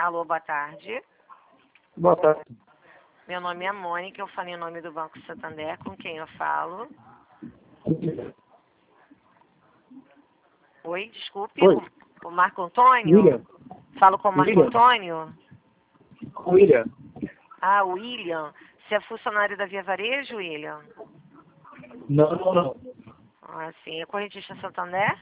Alô, boa tarde. Boa tarde. Meu nome é Mônica, eu falei em nome do Banco Santander, com quem eu falo? Oi, desculpe, Oi. o Marco Antônio? William. Falo com o Marco William. Antônio? William. Ah, William. Você é funcionário da Via Varejo, William? Não. Ah, sim. É correntista Santander?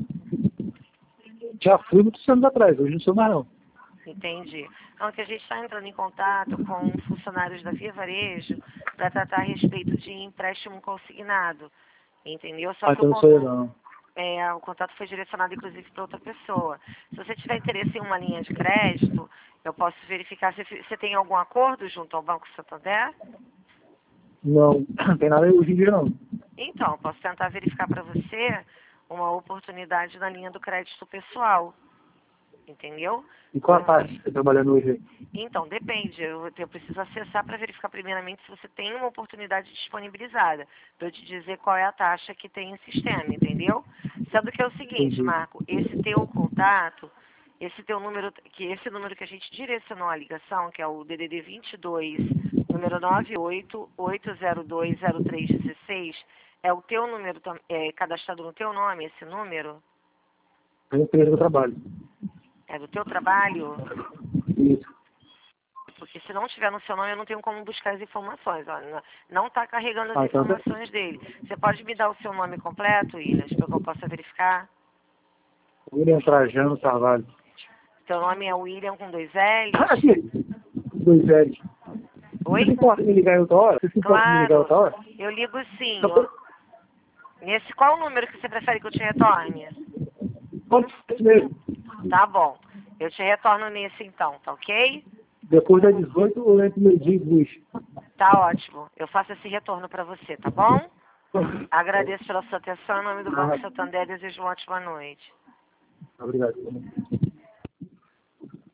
Já fui muitos anos atrás, hoje não sou mais não. Entendi. Então, que a gente está entrando em contato com funcionários da Via Varejo para tratar a respeito de empréstimo consignado. Entendeu? Só que Então não sou eu não. o contato foi direcionado, inclusive, para outra pessoa. Se você tiver interesse em uma linha de crédito, eu posso verificar se você tem algum acordo junto ao Banco Santander. Não tem nada hoje em dia não. Então, eu posso tentar verificar para você uma oportunidade na linha do crédito pessoal. Entendeu? E qual a taxa que você está trabalhando hoje? Então, depende. Eu preciso acessar para verificar primeiramente se você tem uma oportunidade disponibilizada, para eu te dizer qual é a taxa que tem em sistema, entendeu? Sendo que é o seguinte, Entendi. Marco, esse teu contato, esse número que a gente direcionou a ligação, que é o DDD 22, número 988020316, é o teu número cadastrado no teu nome, esse número? É a empresa do trabalho. É do teu trabalho? Isso. Porque se não tiver no seu nome, eu não tenho como buscar as informações. Olha, não está carregando as Então informações dele. Você pode me dar o seu nome completo, Ilhas, para que eu possa verificar? William Trajano Carvalho. Seu nome é William com 2 L's? Aqui. 2 L's. Você Oi? se importa me ligar em outra hora? Você se importa me ligar em Claro, outra hora? eu ligo sim. Então, Qual o número que você prefere que eu te retorne? pode ser mesmo. Tá bom. Eu te retorno nesse então, tá ok? Depois das 18 ou entre meio-dia e 2. Tá ótimo. Eu faço esse retorno para você, tá bom? Agradeço pela sua atenção. Em nome do Banco Santander, desejo uma ótima noite. Obrigado.